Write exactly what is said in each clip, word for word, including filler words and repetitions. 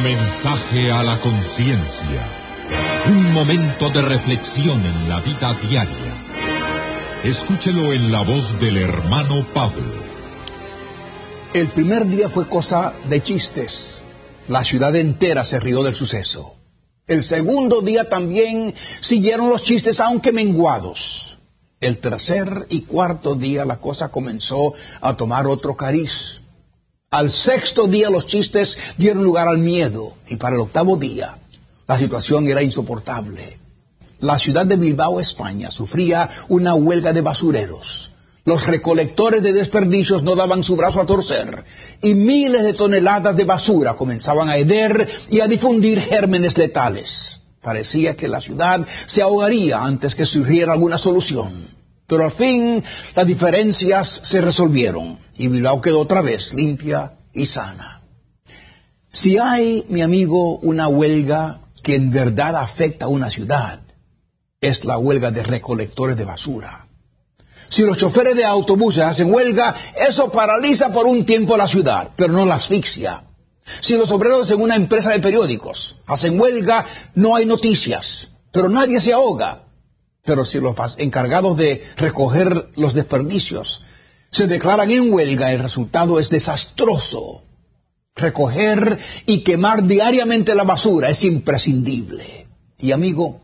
Mensaje a la conciencia. Un momento de reflexión en la vida diaria. Escúchelo en la voz del hermano Pablo. El primer día fue cosa de chistes. La ciudad entera se rió del suceso. El segundo día también siguieron los chistes, aunque menguados. El tercer y cuarto día la cosa comenzó a tomar otro cariz. Al sexto día los chistes dieron lugar al miedo, y para el octavo día la situación era insoportable. La ciudad de Bilbao, España, sufría una huelga de basureros. Los recolectores de desperdicios no daban su brazo a torcer, y miles de toneladas de basura comenzaban a heder y a difundir gérmenes letales. Parecía que la ciudad se ahogaría antes que surgiera alguna solución. Pero al fin las diferencias se resolvieron, y Bilbao quedó otra vez limpia y sana. Si hay, mi amigo, una huelga que en verdad afecta a una ciudad, es la huelga de recolectores de basura. Si los choferes de autobuses hacen huelga, eso paraliza por un tiempo la ciudad, pero no la asfixia. Si los obreros en una empresa de periódicos hacen huelga, no hay noticias, pero nadie se ahoga. Pero si los encargados de recoger los desperdicios se declaran en huelga, el resultado es desastroso. Recoger y quemar diariamente la basura es imprescindible. Y amigo,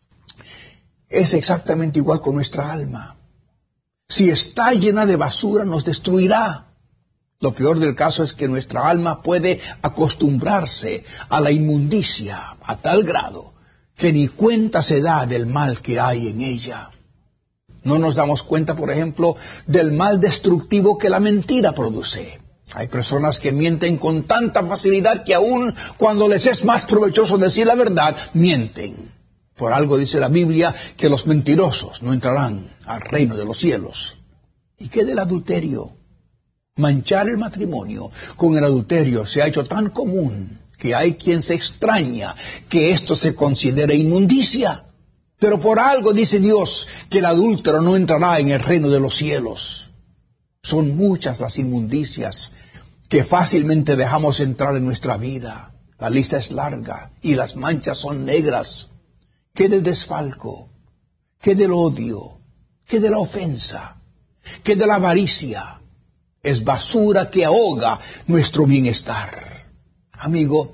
es exactamente igual con nuestra alma. Si está llena de basura, nos destruirá. Lo peor del caso es que nuestra alma puede acostumbrarse a la inmundicia a tal grado que ni cuenta se da del mal que hay en ella. No nos damos cuenta, por ejemplo, del mal destructivo que la mentira produce. Hay personas que mienten con tanta facilidad que aun cuando les es más provechoso decir la verdad, mienten. Por algo dice la Biblia que los mentirosos no entrarán al reino de los cielos. ¿Y qué del adulterio? Manchar el matrimonio con el adulterio se ha hecho tan común que hay quien se extraña que esto se considere inmundicia. Pero por algo dice Dios que el adúltero no entrará en el reino de los cielos. Son muchas las inmundicias que fácilmente dejamos entrar en nuestra vida. La lista es larga y las manchas son negras. ¿Qué del desfalco? ¿Qué del odio? ¿Qué de la ofensa? ¿Qué de la avaricia? Es basura que ahoga nuestro bienestar. Amigo,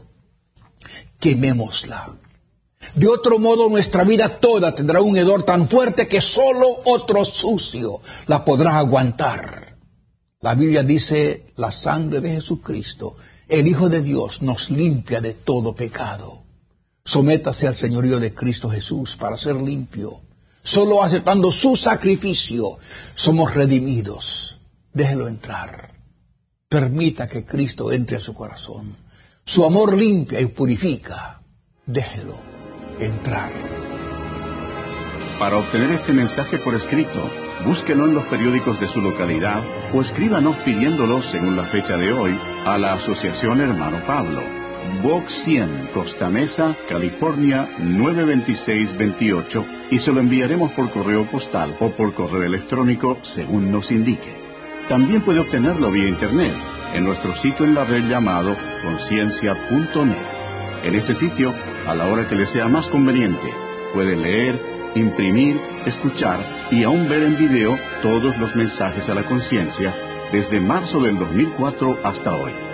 quemémosla. De otro modo, nuestra vida toda tendrá un hedor tan fuerte que solo otro sucio la podrá aguantar. La Biblia dice, la sangre de Jesucristo, el Hijo de Dios, nos limpia de todo pecado. Sométase al señorío de Cristo Jesús para ser limpio. Solo aceptando su sacrificio somos redimidos. Déjelo entrar. Permita que Cristo entre a su corazón. Su amor limpia y purifica. Déjelo entrar. Para obtener este mensaje por escrito, búsquelo en los periódicos de su localidad o escríbanos pidiéndolo según la fecha de hoy a la Asociación Hermano Pablo. Box cien, Costa Mesa, California, nueve veintiséis veintiocho, y se lo enviaremos por correo postal o por correo electrónico según nos indique. También puede obtenerlo vía internet en nuestro sitio en la red llamado conciencia punto net. En ese sitio, a la hora que le sea más conveniente, puede leer, imprimir, escuchar y aún ver en video todos los mensajes a la conciencia desde marzo del dos mil cuatro hasta hoy.